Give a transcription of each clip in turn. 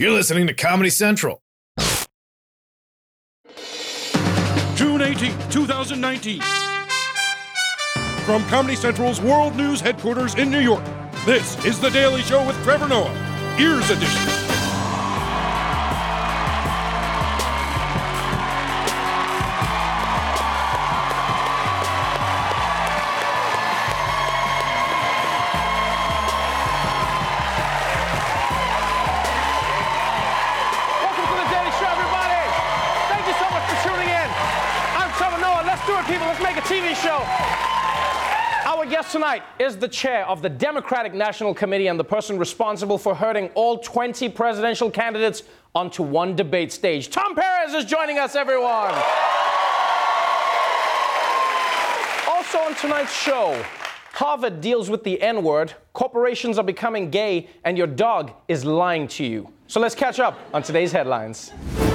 You're listening to Comedy Central. June 18, 2019. From Comedy Central's World News headquarters in New York, this is The Daily Show with Trevor Noah, Ears Edition. People, let's make a TV show. Our guest tonight is the chair of the Democratic National Committee and the person responsible for herding all 20 presidential candidates onto one debate stage. Tom Perez is joining us, everyone. Also on tonight's show, Harvard deals with the N-word, corporations are becoming gay, and your dog is lying to you. So let's catch up on today's headlines.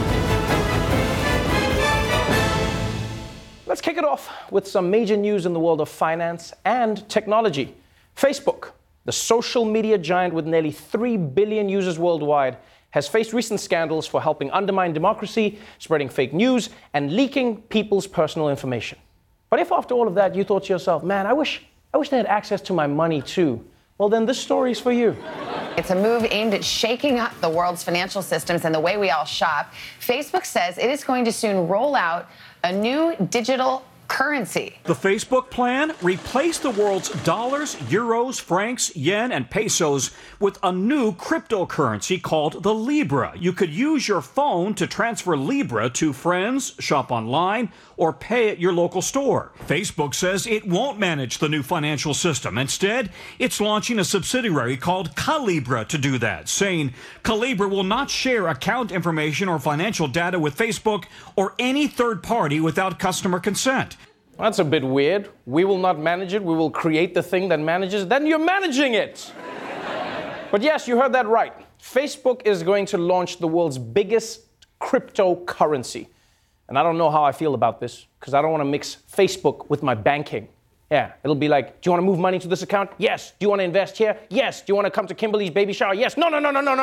Let's kick it off with some major news in the world of finance and technology. Facebook, the social media giant with nearly 3 billion users worldwide, has faced recent scandals for helping undermine democracy, spreading fake news, and leaking people's personal information. But if after all of that you thought to yourself, man, I wish they had access to my money too, well then this story is for you. It's a move aimed at shaking up the world's financial systems and the way we all shop. Facebook says it is going to soon roll out a new digital currency. The Facebook plan? Replace the world's dollars, euros, francs, yen, and pesos with a new cryptocurrency called the Libra. You could use your phone to transfer Libra to friends, shop online, or pay at your local store. Facebook says it won't manage the new financial system. Instead, it's launching a subsidiary called Calibra to do that, saying Calibra will not share account information or financial data with Facebook or any third party without customer consent. That's a bit weird. We will not manage it. We will create the thing that manages. Then you're managing it. But yes, you heard that right. Facebook is going to launch the world's biggest cryptocurrency. And I don't know how I feel about this because I don't want to mix Facebook with my banking. Yeah, it'll be like, do you want to move money to this account? Yes. Do you want to invest here? Yes. Do you want to come to Kimberly's baby shower? Yes. No.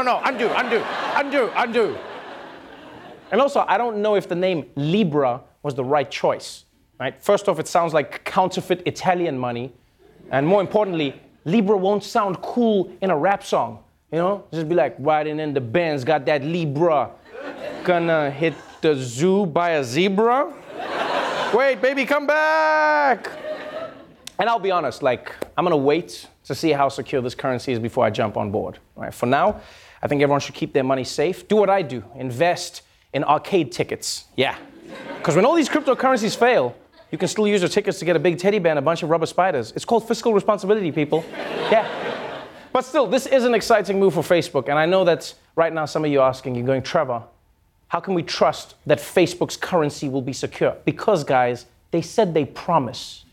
Undo. And also, I don't know if the name Libra was the right choice. Right? First off, it sounds like counterfeit Italian money. And more importantly, Libra won't sound cool in a rap song. You know? Just be like, riding in the Benz, got that Libra. Gonna hit the zoo by a zebra? Wait, baby, come back! And I'll be honest, I'm gonna wait to see how secure this currency is before I jump on board. Right? For now, I think everyone should keep their money safe. Do what I do, invest in arcade tickets. Yeah. Because when all these cryptocurrencies fail, you can still use your tickets to get a big teddy bear and a bunch of rubber spiders. It's called fiscal responsibility, people. Yeah. But still, this is an exciting move for Facebook. And I know that right now some of you are asking, you're going, Trevor, how can we trust that Facebook's currency will be secure? Because, guys, they said they promise.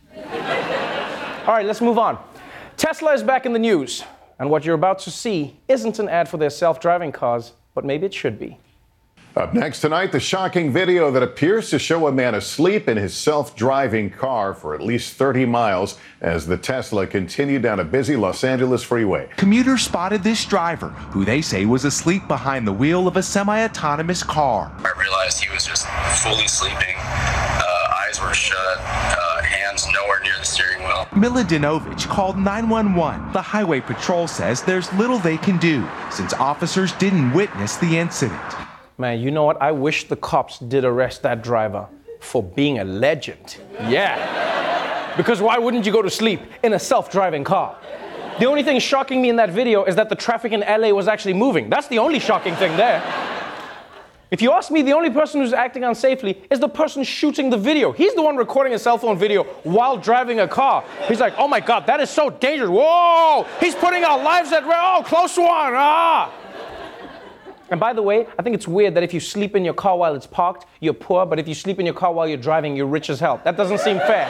All right, let's move on. Tesla is back in the news. And what you're about to see isn't an ad for their self-driving cars, but maybe it should be. Up next tonight, the shocking video that appears to show a man asleep in his self-driving car for at least 30 miles as the Tesla continued down a busy Los Angeles freeway. Commuters spotted this driver, who they say was asleep behind the wheel of a semi-autonomous car. I realized he was just fully sleeping. Eyes were shut, hands nowhere near the steering wheel. Miladinovich called 911. The Highway Patrol says there's little they can do since officers didn't witness the incident. Man, you know what? I wish the cops did arrest that driver for being a legend. Yeah. Because why wouldn't you go to sleep in a self-driving car? The only thing shocking me in that video is that the traffic in LA was actually moving. That's the only shocking thing there. If you ask me, the only person who's acting unsafely is the person shooting the video. He's the one recording a cell phone video while driving a car. He's like, oh my God, that is so dangerous. Whoa, he's putting our lives at risk. Oh, close one. Ah. And by the way, I think it's weird that if you sleep in your car while it's parked, you're poor, but if you sleep in your car while you're driving, you're rich as hell. That doesn't seem fair.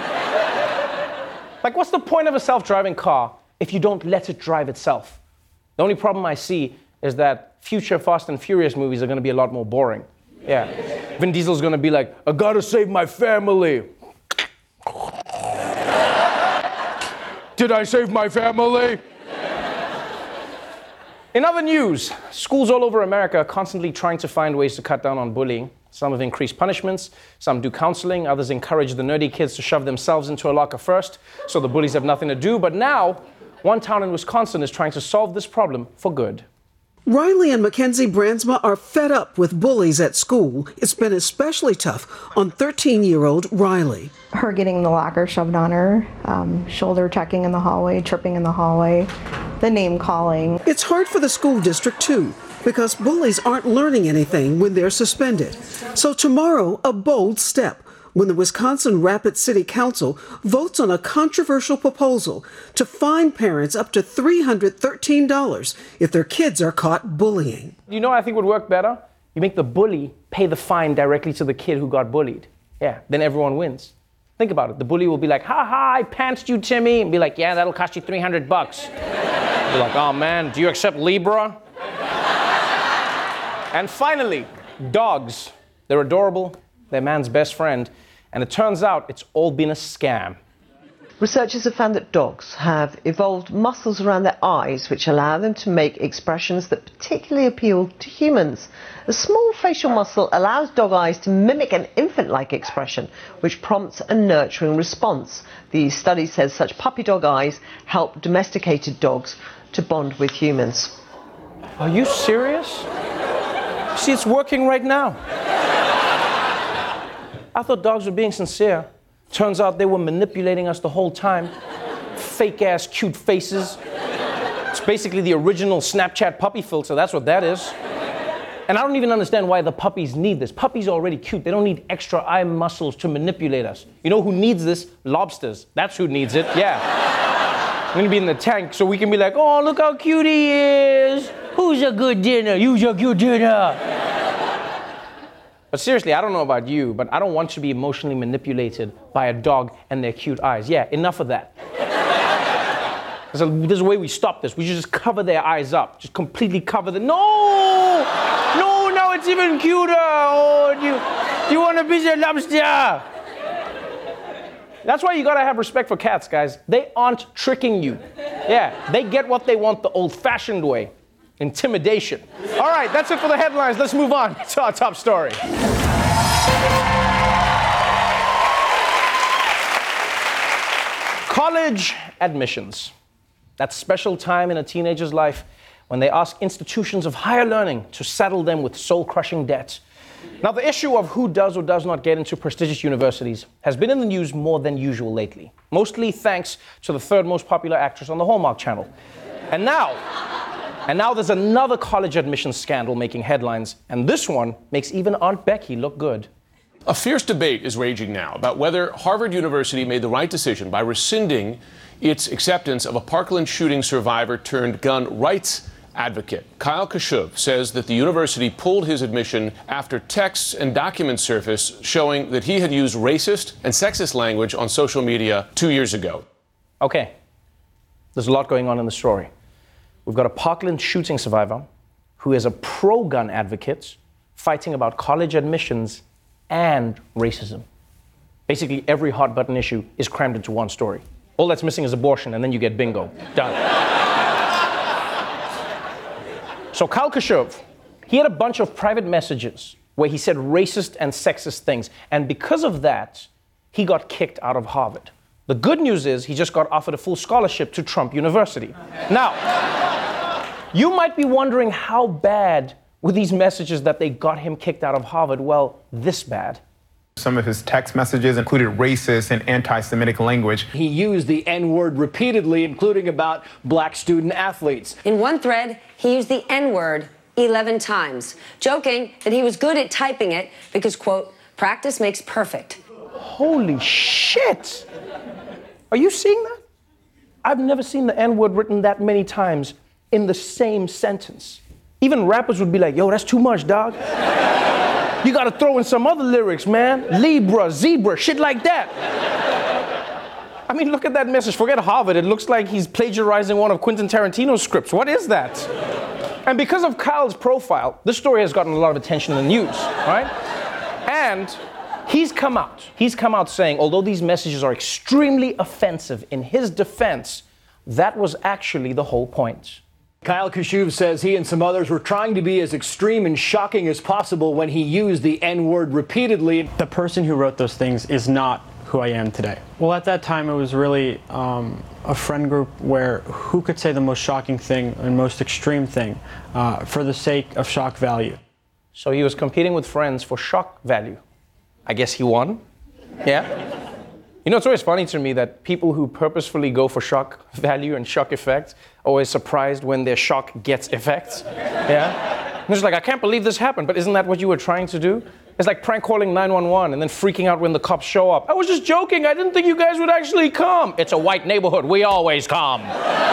Like, what's the point of a self-driving car if you don't let it drive itself? The only problem I see is that future Fast and Furious movies are going to be a lot more boring. Yeah. Vin Diesel's going to be like, I gotta save my family. Did I save my family? In other news, schools all over America are constantly trying to find ways to cut down on bullying. Some have increased punishments, some do counseling, others encourage the nerdy kids to shove themselves into a locker first, so the bullies have nothing to do. But now, one town in Wisconsin is trying to solve this problem for good. Riley and Mackenzie Brandsma are fed up with bullies at school. It's been especially tough on 13-year-old Riley. Her getting the locker shoved on her, shoulder checking in the hallway, tripping in the hallway, the name calling. It's hard for the school district, too, because bullies aren't learning anything when they're suspended. So tomorrow, a bold step when the Wisconsin Rapids City Council votes on a controversial proposal to fine parents up to $313 if their kids are caught bullying. You know what I think would work better? You make the bully pay the fine directly to the kid who got bullied. Yeah, then everyone wins. Think about it. The bully will be like, ha ha, I pantsed you, Timmy. And be like, yeah, that'll cost you $300. Be like, oh man, do you accept Libra? And finally, dogs. They're adorable. They're man's best friend. And it turns out it's all been a scam. Researchers have found that dogs have evolved muscles around their eyes which allow them to make expressions that particularly appeal to humans. A small facial muscle allows dog eyes to mimic an infant-like expression, which prompts a nurturing response. The study says such puppy dog eyes help domesticated dogs to bond with humans. Are you serious? See, it's working right now. I thought dogs were being sincere. Turns out they were manipulating us the whole time. Fake-ass cute faces. It's basically the original Snapchat puppy filter, that's what that is. And I don't even understand why the puppies need this. Puppies are already cute. They don't need extra eye muscles to manipulate us. You know who needs this? Lobsters. That's who needs it, yeah. I'm gonna be in the tank so we can be like, oh, look how cute he is. Who's a good dinner? Who's a good dinner? But seriously, I don't know about you, but I don't want to be emotionally manipulated by a dog and their cute eyes. Yeah, enough of that. There's a way we stop this. We should just cover their eyes up. Just completely cover them. No! No, now it's even cuter. Oh, do you want to visit lobster? That's why you gotta have respect for cats, guys. They aren't tricking you. Yeah, they get what they want the old-fashioned way. Intimidation. All right, that's it for the headlines. Let's move on to our top story. College admissions. That special time in a teenager's life when they ask institutions of higher learning to saddle them with soul-crushing debt. Now, the issue of who does or does not get into prestigious universities has been in the news more than usual lately, mostly thanks to the third most popular actress on the Hallmark Channel. And now there's another college admissions scandal making headlines, and this one makes even Aunt Becky look good. A fierce debate is raging now about whether Harvard University made the right decision by rescinding its acceptance of a Parkland shooting survivor turned gun rights advocate. Kyle Kashuv says that the university pulled his admission after texts and documents surfaced showing that he had used racist and sexist language on social media 2 years ago. Okay, there's a lot going on in the story. We've got a Parkland shooting survivor who is a pro-gun advocate fighting about college admissions and racism. Basically, every hot button issue is crammed into one story. All that's missing is abortion, and then you get bingo. Done. So Kyle Kashuv, he had a bunch of private messages where he said racist and sexist things, and because of that, he got kicked out of Harvard. The good news is he just got offered a full scholarship to Trump University. Now, you might be wondering how bad were these messages that they got him kicked out of Harvard? Well, this bad. Some of his text messages included racist and anti-Semitic language. He used the N-word repeatedly, including about black student athletes. In one thread, he used the N-word 11 times, joking that he was good at typing it because, quote, practice makes perfect. Holy shit! Are you seeing that? I've never seen the N-word written that many times in the same sentence. Even rappers would be like, yo, that's too much, dog. You gotta throw in some other lyrics, man. Libra, zebra, shit like that. I mean, look at that message. Forget Harvard. It looks like he's plagiarizing one of Quentin Tarantino's scripts. What is that? And because of Kyle's profile, this story has gotten a lot of attention in the news, right? And he's come out saying, although these messages are extremely offensive, in his defense, that was actually the whole point. Kyle Kashuv says he and some others were trying to be as extreme and shocking as possible when he used the N-word repeatedly. The person who wrote those things is not who I am today. Well, at that time, it was really a friend group where who could say the most shocking thing and most extreme thing for the sake of shock value. So he was competing with friends for shock value. I guess he won. Yeah. You know, it's always funny to me that people who purposefully go for shock value and shock effect are always surprised when their shock gets effects. Yeah? And it's like, I can't believe this happened, but isn't that what you were trying to do? It's like prank calling 911 and then freaking out when the cops show up. I was just joking. I didn't think you guys would actually come. It's a white neighborhood. We always come.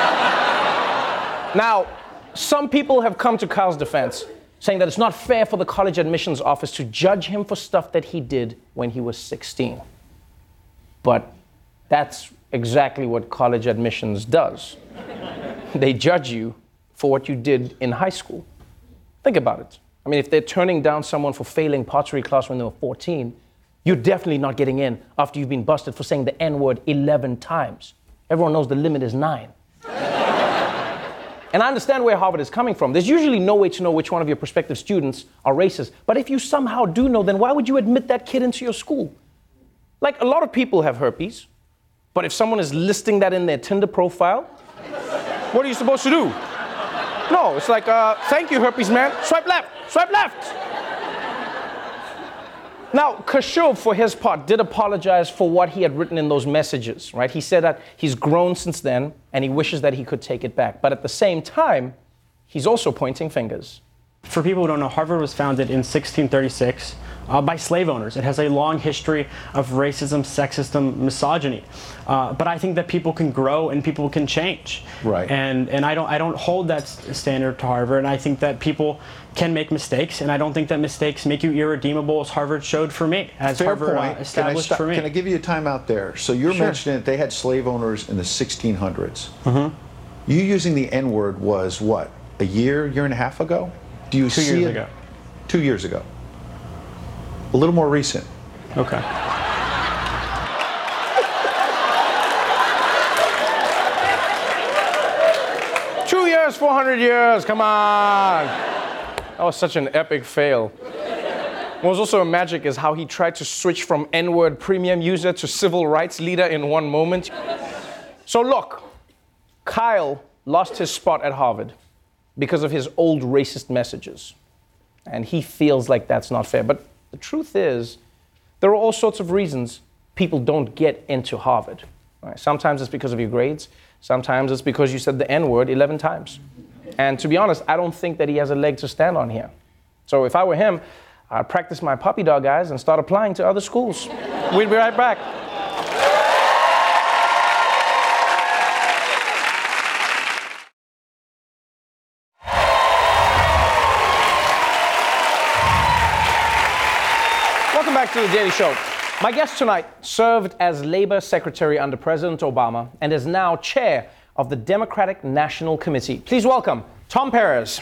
Now, some people have come to Kyle's defense, saying that it's not fair for the college admissions office to judge him for stuff that he did when he was 16. But that's exactly what college admissions does. They judge you for what you did in high school. Think about it. I mean, if they're turning down someone for failing pottery class when they were 14, you're definitely not getting in after you've been busted for saying the N-word 11 times. Everyone knows the limit is 9. And I understand where Harvard is coming from. There's usually no way to know which one of your prospective students are racist. But if you somehow do know, then why would you admit that kid into your school? Like, a lot of people have herpes, but if someone is listing that in their Tinder profile, what are you supposed to do? No, it's like, thank you, herpes man. Swipe left, swipe left. Now, Kashuv, for his part, did apologize for what he had written in those messages, right? He said that he's grown since then, and he wishes that he could take it back. But at the same time, he's also pointing fingers. For people who don't know, Harvard was founded in 1636 by slave owners. It has a long history of racism, sexism, misogyny. But I think that people can grow and people can change. Right. And I don't hold that standard to Harvard. And I think that people can make mistakes. And I don't think that mistakes make you irredeemable, as Harvard showed for me, as Fair Harvard point. established for me. Can I give you a time out there? So you're Sure. mentioning that they had slave owners in the 1600s. Mm-hmm. You using the N-word was what, a year and a half ago? Do you 2 see years it? ago. 2 years ago. A little more recent. Okay. Two years, 400 years, come on. That was such an epic fail. What was also a magic is how he tried to switch from N-word premium user to civil rights leader in one moment. So look, Kyle lost his spot at Harvard because of his old racist messages. And he feels like that's not fair. But the truth is, there are all sorts of reasons people don't get into Harvard. Right? Sometimes it's because of your grades. Sometimes it's because you said the N-word 11 times. And to be honest, I don't think that he has a leg to stand on here. So if I were him, I'd practice my puppy dog eyes and start applying to other schools. We'll be right back. Welcome back to The Daily Show. My guest tonight served as Labor Secretary under President Obama and is now chair of the Democratic National Committee. Please welcome Tom Perez.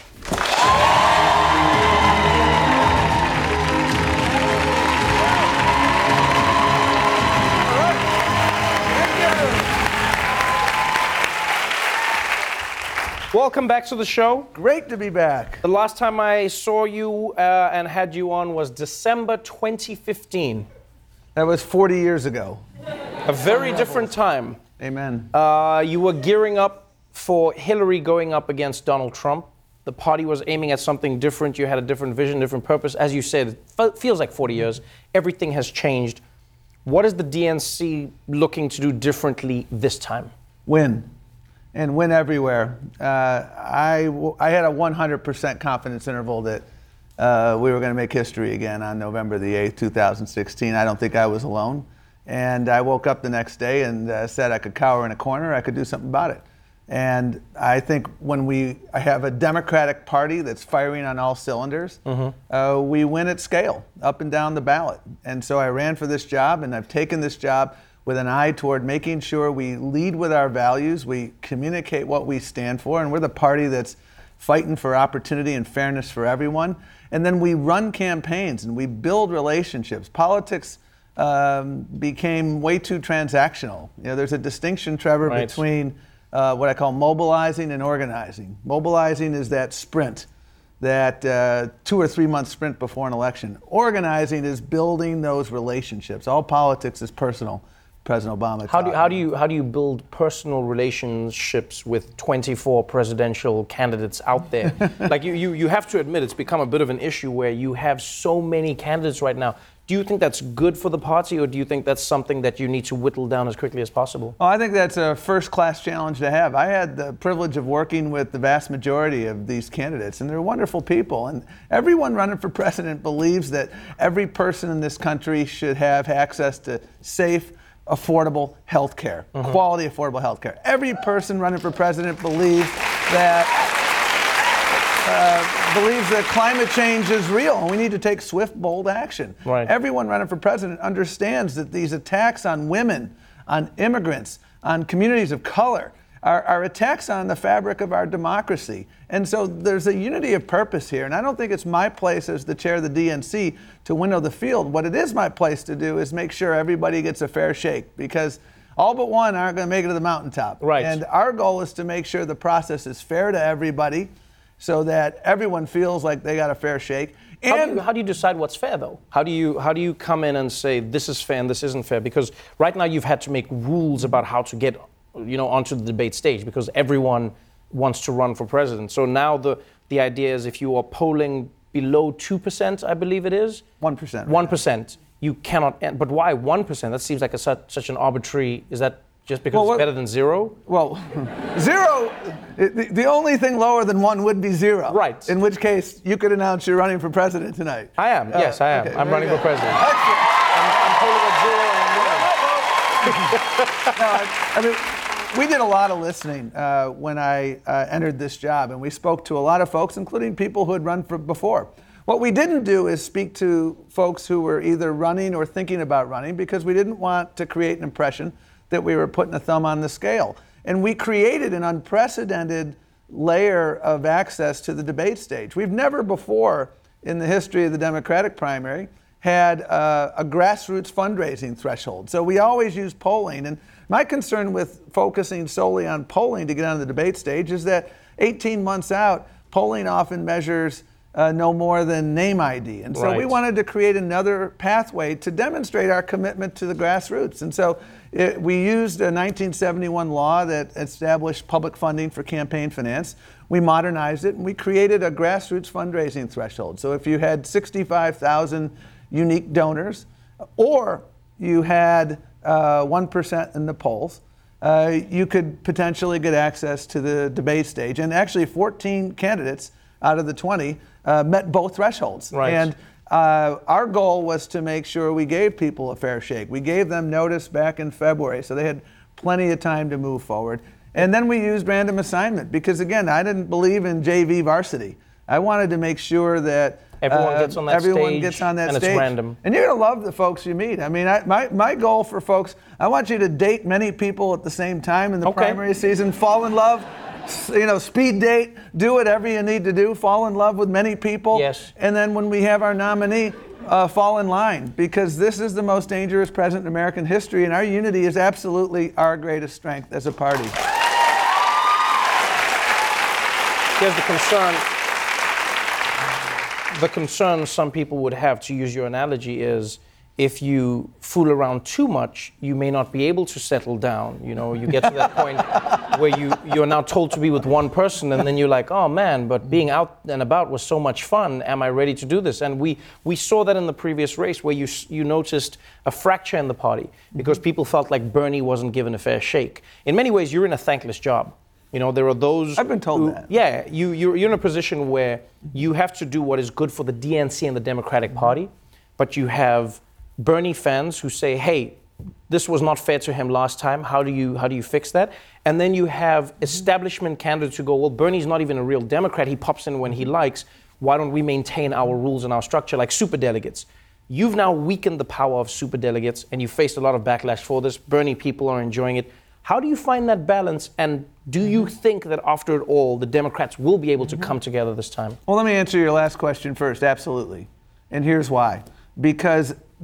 Welcome back to the show. Great to be back. The last time I saw you and had you on was December 2015. That was 40 years ago. A very different time. Amen. You were gearing up for Hillary going up against Donald Trump. The party was aiming at something different. You had a different vision, different purpose. As you said, it feels like 40 years. Everything has changed. What is the DNC looking to do differently this time? Win. And win everywhere. I had a 100% confidence interval that we were going to make history again on November the 8th, 2016. I don't think I was alone. And I woke up the next day and said I could cower in a corner, I could do something about it. And I think when I have a Democratic Party that's firing on all cylinders, we win at scale, up and down the ballot. And so I ran for this job, and I've taken this job with an eye toward making sure we lead with our values, we communicate what we stand for, and we're the party that's fighting for opportunity and fairness for everyone. And then we run campaigns and we build relationships. Politics became way too transactional. You know, there's a distinction, Trevor, between what I call mobilizing and organizing. Mobilizing is that sprint, that 2 or 3 month sprint before an election. Organizing is building those relationships. All politics is personal. President Obama. How do you build personal relationships with 24 presidential candidates out there? Like you have to admit it's become a bit of an issue where you have so many candidates right now. Do you think that's good for the party, or do you think that's something that you need to whittle down as quickly as possible? Oh, I think that's a first-class challenge to have. I had the privilege of working with the vast majority of these candidates, and they're wonderful people. And everyone running for president believes that every person in this country should have access to safe, affordable health care, quality, affordable health care. Every person running for president believes that climate change is real and we need to take swift, bold action. Right. Everyone running for president understands that these attacks on women, on immigrants, on communities of color are attacks on the fabric of our democracy. And so there's a unity of purpose here. And I don't think it's my place as the chair of the DNC to winnow the field. What it is my place to do is make sure everybody gets a fair shake, because all but one aren't going to make it to the mountaintop. Right. And our goal is to make sure the process is fair to everybody so that everyone feels like they got a fair shake. And how do you decide what's fair, though? How do you come in and say this is fair and this isn't fair? Because right now you've had to make rules about how to get onto the debate stage, because everyone wants to run for president. So now the idea is if you are polling below 2%, I believe it is? 1%. 1%. You cannot, but why 1%? That seems like such an arbitrary, is that just because it's better than zero? Well, zero, the only thing lower than 1 would be zero. Right. In which case, you could announce you're running for president tonight. I am, yes, I am. Okay, I'm running for president. Excellent. I'm polling at zero and I'm winning. No, I mean, we did a lot of listening when I entered this job, and we spoke to a lot of folks, including people who had run for before. What we didn't do is speak to folks who were either running or thinking about running, because we didn't want to create an impression that we were putting a thumb on the scale. And we created an unprecedented layer of access to the debate stage. We've never before in the history of the Democratic primary had a grassroots fundraising threshold. So we always use polling. And my concern with focusing solely on polling to get on the debate stage is that 18 months out, polling often measures no more than name ID. And so we wanted to create another pathway to demonstrate our commitment to the grassroots. And so we used a 1971 law that established public funding for campaign finance. We modernized it, and we created a grassroots fundraising threshold. So if you had 65,000 unique donors, or you had 1% in the polls, you could potentially get access to the debate stage. And actually 14 candidates out of the 20 met both thresholds. Right. And our goal was to make sure we gave people a fair shake. We gave them notice back in February, so they had plenty of time to move forward. And then we used random assignment, because again, I didn't believe in JV varsity. I wanted to make sure that everyone gets on that stage, it's random. And you're going to love the folks you meet. I mean, my goal for folks, I want you to date many people at the same time in the primary season, fall in love, speed date, do whatever you need to do, fall in love with many people. Yes. And then when we have our nominee, fall in line, because this is the most dangerous president in American history, and our unity is absolutely our greatest strength as a party. Here's the concern. The concern some people would have, to use your analogy, is if you fool around too much, you may not be able to settle down. You get to that point where you're now told to be with one person, and then you're like, oh man, but being out and about was so much fun. Am I ready to do this? And we saw that in the previous race, where you noticed a fracture in the party because people felt like Bernie wasn't given a fair shake. In many ways, you're in a thankless job. There are those. I've been told that. Yeah, you're in a position where you have to do what is good for the DNC and the Democratic Party, but you have Bernie fans who say, hey, this was not fair to him last time. How do you fix that? And then you have establishment candidates who go, well, Bernie's not even a real Democrat. He pops in when he likes. Why don't we maintain our rules and our structure, like superdelegates? You've now weakened the power of superdelegates, and you faced a lot of backlash for this. Bernie people are enjoying it. How do you find that balance? And do you think that after it all, the Democrats will be able to come together this time? Well, let me answer your last question first. Absolutely. And here's why. Because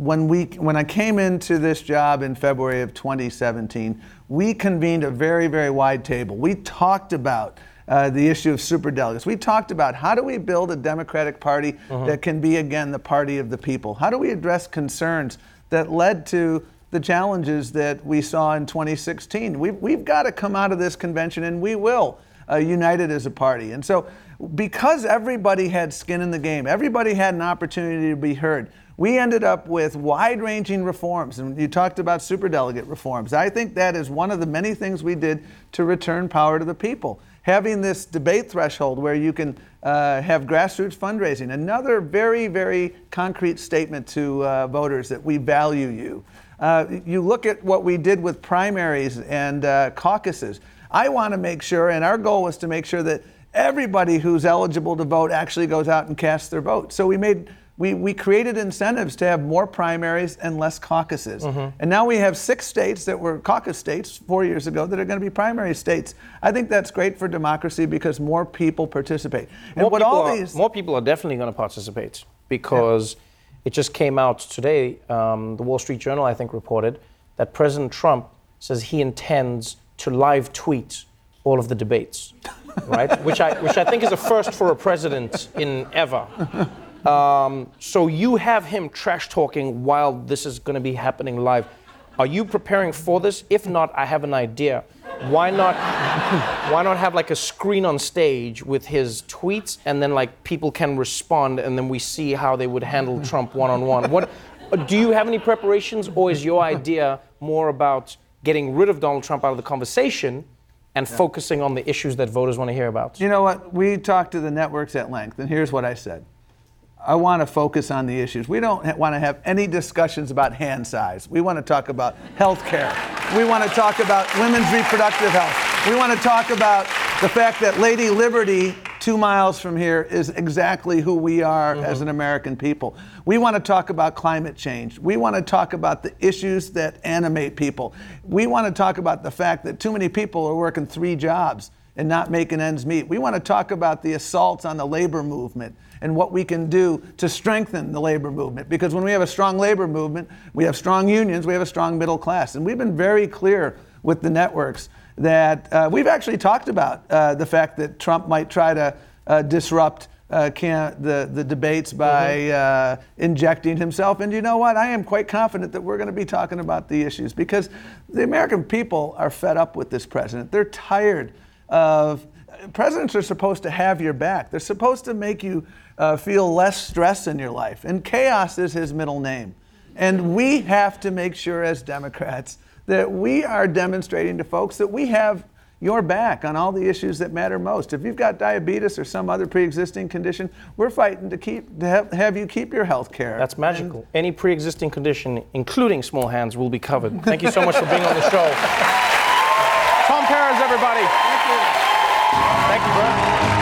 when I came into this job in February of 2017, we convened a very, very wide table. We talked about the issue of superdelegates. We talked about how do we build a Democratic Party that can be, again, the party of the people? How do we address concerns that led to the challenges that we saw in 2016? We've got to come out of this convention, and we will, united as a party. And so because everybody had skin in the game, everybody had an opportunity to be heard, we ended up with wide-ranging reforms. And you talked about superdelegate reforms. I think that is one of the many things we did to return power to the people. Having this debate threshold where you can have grassroots fundraising, another very, very concrete statement to voters that we value you. You look at what we did with primaries and caucuses. I want to make sure, and our goal was to make sure that everybody who's eligible to vote actually goes out and casts their vote. So we created incentives to have more primaries and less caucuses. And now we have 6 states that were caucus states 4 years ago that are going to be primary states. I think that's great for democracy because more people participate. And more people are definitely going to participate because it just came out today. The Wall Street Journal, I think, reported that President Trump says he intends to live tweet all of the debates, right? which I think is a first for a president in ever. So you have him trash talking while this is going to be happening live. Are you preparing for this? If not, I have an idea. Why not have like a screen on stage with his tweets and then like people can respond and then we see how they would handle Trump one-on-one? What do you have any preparations, or is your idea more about getting rid of Donald Trump out of the conversation and focusing on the issues that voters want to hear about? You know what? We talked to the networks at length, and here's what I said. I want to focus on the issues. We don't want to have any discussions about hand size. We want to talk about health care. We want to talk about women's reproductive health. We want to talk about the fact that Lady Liberty, 2 miles from here, is exactly who we are as an American people. We want to talk about climate change. We want to talk about the issues that animate people. We want to talk about the fact that too many people are working 3 jobs and not making ends meet. We want to talk about the assaults on the labor movement and what we can do to strengthen the labor movement. Because when we have a strong labor movement, we have strong unions, we have a strong middle class. And we've been very clear with the networks that we've actually talked about the fact that Trump might try to disrupt the debates by injecting himself. And you know what? I am quite confident that we're going to be talking about the issues because the American people are fed up with this president. They're tired of presidents are supposed to have your back. They're supposed to make you feel less stress in your life. And chaos is his middle name. And we have to make sure as Democrats that we are demonstrating to folks that we have your back on all the issues that matter most. If you've got diabetes or some other pre-existing condition, we're fighting to have you keep your health care. That's magical. Any pre-existing condition, including small hands, will be covered. Thank you so much for being on the show. Tom Perez, everybody. Thank you. Thank you, bro.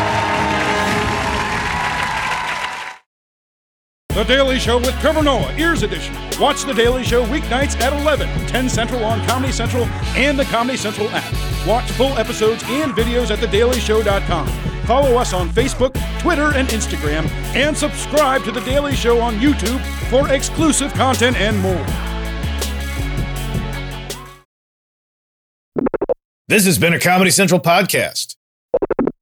The Daily Show with Trevor Noah, Ears Edition. Watch The Daily Show weeknights at 11, 10 Central on Comedy Central and the Comedy Central app. Watch full episodes and videos at thedailyshow.com. Follow us on Facebook, Twitter, and Instagram, and subscribe to The Daily Show on YouTube for exclusive content and more. This has been a Comedy Central podcast.